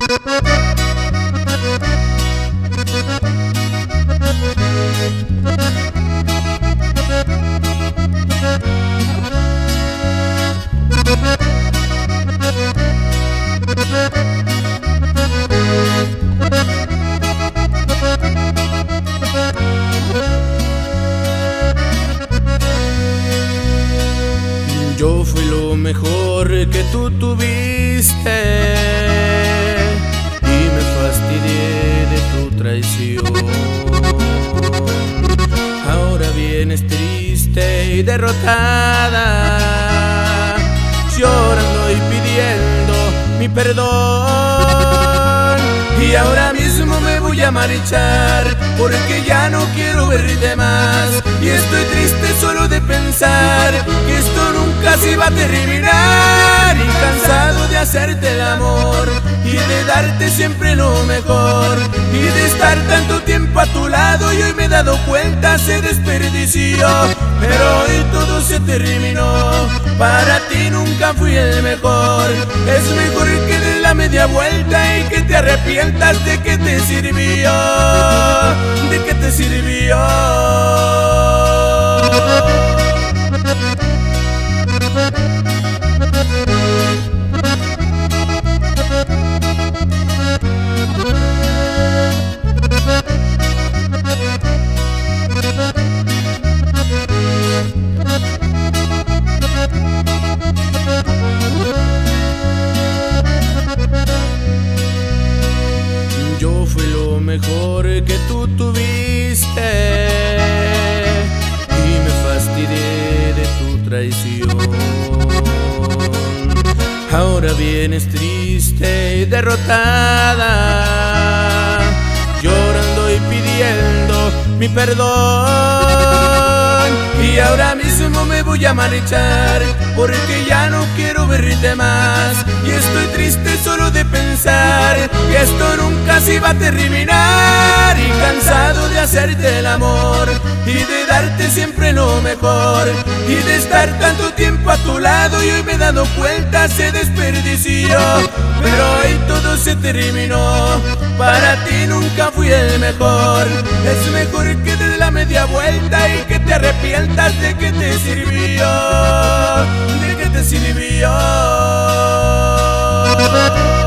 Yo fui lo mejor que tú tuviste y me fastidié de tu traición. Ahora vienes triste y derrotada, llorando y pidiendo mi perdón. Y ahora mismo me voy a marchar porque ya no quiero verte más. Y estoy triste solo de pensar que esto nunca se va a terminar. Y cansado de hacerte el amor y de darte siempre lo mejor, y de estar tanto tiempo a tu lado. Y hoy me he dado cuenta, se desperdició, pero hoy todo se terminó. Para ti nunca fui el mejor. Es mejor que des la media vuelta y que te arrepientas de que te sirvió, de que te sirvió. Yo fui lo mejor que tú tuviste y me fastidié de tu traición. Ahora vienes triste y derrotada, llorando y pidiendo mi perdón. Y ahora mismo me voy a marchar porque ya no quiero verte más. Y estoy triste solo de pensar que esto nunca se va a terminar. Y cansado de hacerte el amor y de darte siempre lo mejor, y de estar tanto tiempo a tu lado. Y hoy me he dado cuenta, se desperdició, pero hoy todo se terminó. Para ti nunca fui el mejor. Es mejor que des la media vuelta y que te arrepientas de que te sirvió, de que te sirvió.